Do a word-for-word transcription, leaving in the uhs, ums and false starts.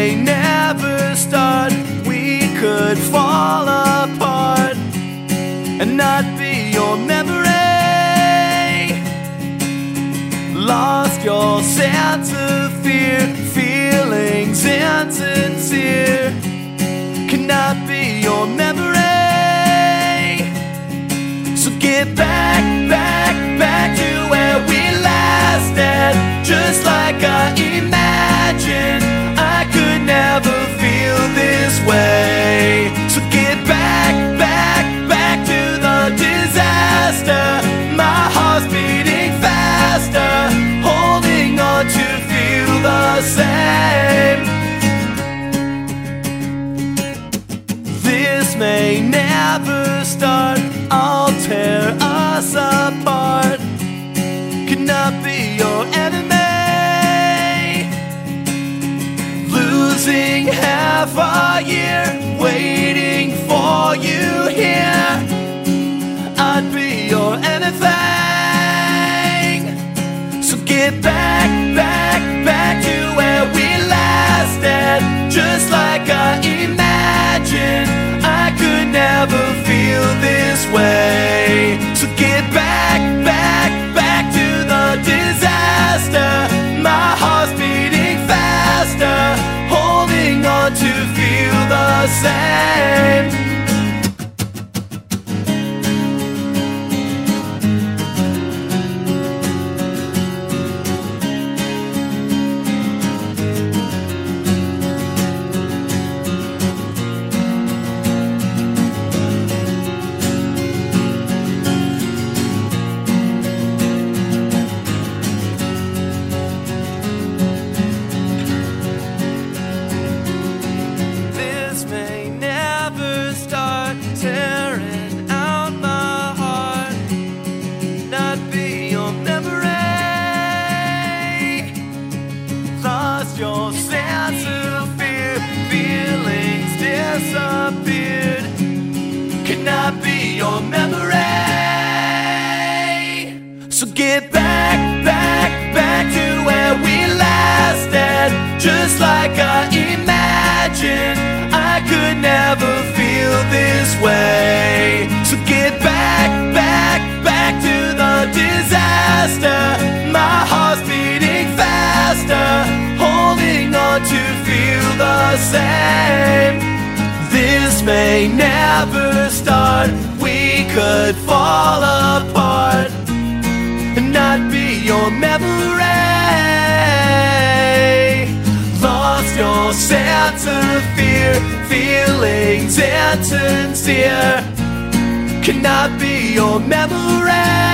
may never start. We could fall apart and not be your memory. Lost your sense of fear, feelings insincere cannot be your memory. So get back, back, back to where we last at. Just like I imagined, I could never feel this way. So get back, back, back to the disaster. My heart's beating faster, holding on to feel the same. This may never start, I'll tear us apart. Cannot be your enemy. Losing half a year, waiting for you here. I'd be your anything. So get back, back, back to where we last at. Just like I imagined, I could never feel this way. So get back, back, back to the disaster. My heart's beating faster, holding on to feel the same. Tearing out my heart, not be your memory. Lost your sense of fear, feelings disappeared, cannot be your memory. So get back, back, back to where we last at. Just like I imagined, I could never feel this way. So get back, back, back to the disaster. My heart's beating faster, holding on to feel the same. This may never start. We could fall apart and not be your memory. Lost your sense of fear, feelings insincere cannot be your memory.